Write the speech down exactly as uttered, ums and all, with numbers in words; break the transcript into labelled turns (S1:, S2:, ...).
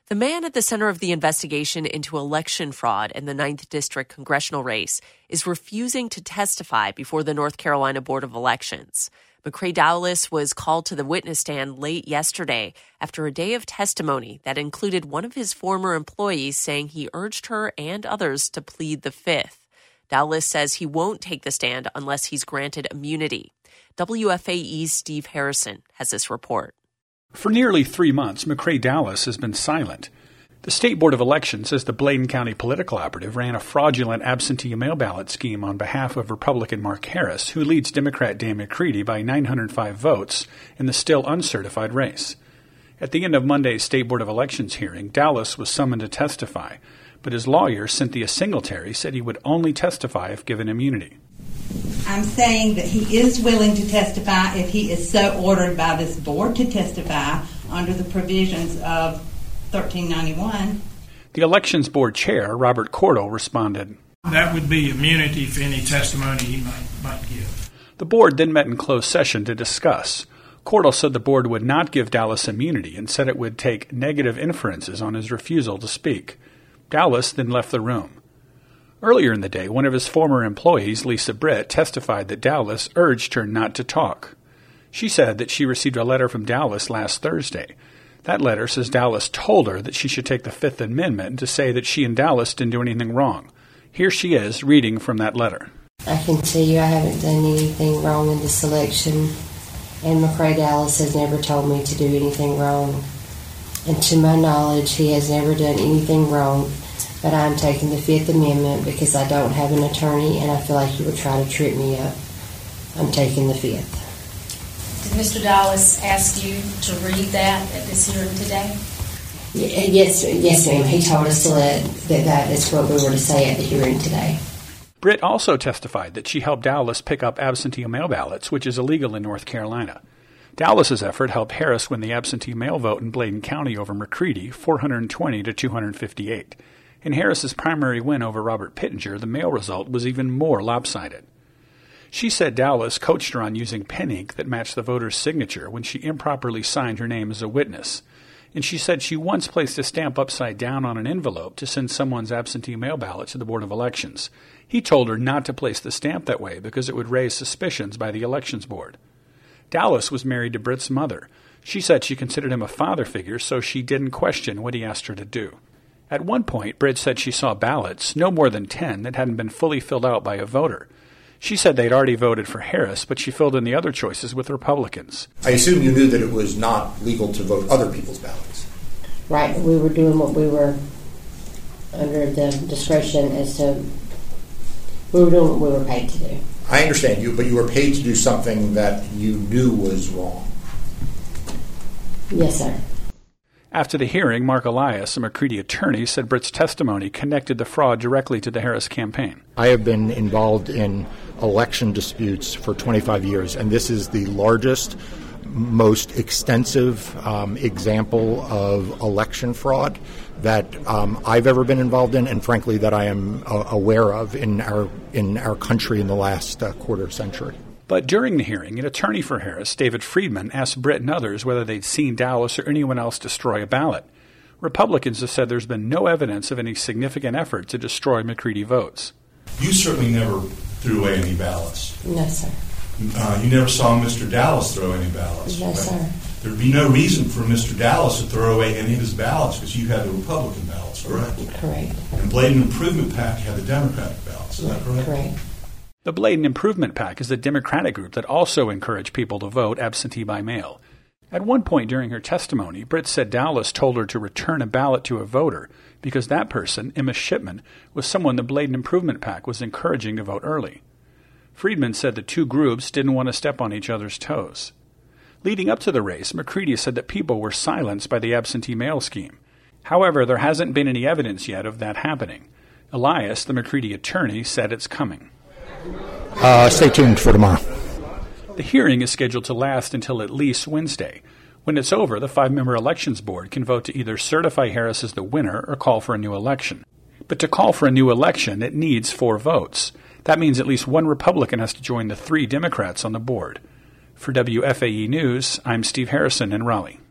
S1: The man at the center of the investigation into election fraud in the ninth District congressional race is refusing to testify before the North Carolina Board of Elections. McCrae Dowless was called to the witness stand late yesterday after a day of testimony that included one of his former employees saying he urged her and others to plead the Fifth. Dowless says he won't take the stand unless he's granted immunity. W F A E's Steve Harrison has this report.
S2: For nearly three months, McCrae Dowless has been silent. The State Board of Elections says the Bladen County Political Operative ran a fraudulent absentee mail ballot scheme on behalf of Republican Mark Harris, who leads Democrat Dan McCready by nine hundred five votes in the still uncertified race. At the end of Monday's State Board of Elections hearing, Dowless was summoned to testify, but his lawyer, Cynthia Singletary, said he would only testify if given immunity.
S3: I'm saying that he is willing to testify if he is so ordered by this board to testify under the provisions of thirteen ninety-one.
S2: The Elections Board Chair, Robert Cordell, responded,
S4: "That would be immunity for any testimony he might, might give."
S2: The board then met in closed session to discuss. Cordell said the board would not give Dowless immunity and said it would take negative inferences on his refusal to speak. Dowless then left the room. Earlier in the day, one of his former employees, Lisa Britt, testified that Dowless urged her not to talk. She said that she received a letter from Dowless last Thursday. That letter says Dowless told her that she should take the Fifth Amendment to say that she and Dowless didn't do anything wrong. Here she is, reading from that letter.
S5: I can tell you I haven't done anything wrong in this election, and McCrae Dowless has never told me to do anything wrong. And to my knowledge, he has never done anything wrong. But I'm taking the Fifth Amendment because I don't have an attorney and I feel like you would try to trip me up. I'm taking the Fifth.
S6: Did Mister Dowless ask you to read that at this hearing today?
S5: Yes, yes, ma'am. He told us to let that that is what we were to say at the hearing today.
S2: Britt also testified that she helped Dowless pick up absentee mail ballots, which is illegal in North Carolina. Dowless's effort helped Harris win the absentee mail vote in Bladen County over McCready, four hundred twenty to two hundred fifty-eight. In Harris's primary win over Robert Pittenger, the mail result was even more lopsided. She said Dowless coached her on using pen ink that matched the voter's signature when she improperly signed her name as a witness. And she said she once placed a stamp upside down on an envelope to send someone's absentee mail ballot to the Board of Elections. He told her not to place the stamp that way because it would raise suspicions by the Elections Board. Dowless was married to Britt's mother. She said she considered him a father figure, so she didn't question what he asked her to do. At one point, Britt said she saw ballots, no more than ten, that hadn't been fully filled out by a voter. She said they'd already voted for Harris, but she filled in the other choices with Republicans.
S7: I assume you knew that it was not legal to vote other people's ballots.
S5: Right. We were doing what we were under the discretion as to, we were doing what we were paid to do.
S7: I understand you, but you were paid to do something that you knew was wrong.
S5: Yes, sir.
S2: After the hearing, Mark Elias, a McCready attorney, said Britt's testimony connected the fraud directly to the Harris campaign.
S8: I have been involved in election disputes for twenty-five years, and this is the largest, most extensive um, example of election fraud that um, I've ever been involved in, and frankly that I am uh, aware of in our in our country in the last uh, quarter century.
S2: But during the hearing, an attorney for Harris, David Friedman, asked Britt and others whether they'd seen Dowless or anyone else destroy a ballot. Republicans have said there's been no evidence of any significant effort to destroy McCready votes.
S9: You certainly never threw away any ballots.
S5: No, sir.
S9: Uh, you never saw Mister Dowless throw any ballots.
S5: No, sir.
S9: There'd be no reason for Mister Dowless to throw away any of his ballots because you had the Republican ballots, correct?
S5: Correct.
S9: And Bladen Improvement PAC had the Democratic ballots, is that correct?
S5: Correct.
S2: The Bladen Improvement PAC is a Democratic group that also encouraged people to vote absentee by mail. At one point during her testimony, Britt said Dowless told her to return a ballot to a voter because that person, Emma Shipman, was someone the Bladen Improvement PAC was encouraging to vote early. Friedman said the two groups didn't want to step on each other's toes. Leading up to the race, McCready said that people were silenced by the absentee mail scheme. However, there hasn't been any evidence yet of that happening. Elias, the McCready attorney, said it's coming.
S8: Uh, stay tuned for tomorrow.
S2: The hearing is scheduled to last until at least Wednesday. When it's over, the five-member Elections Board can vote to either certify Harris as the winner or call for a new election. But to call for a new election, it needs four votes. That means at least one Republican has to join the three Democrats on the board. For W F A E News, I'm Steve Harrison in Raleigh.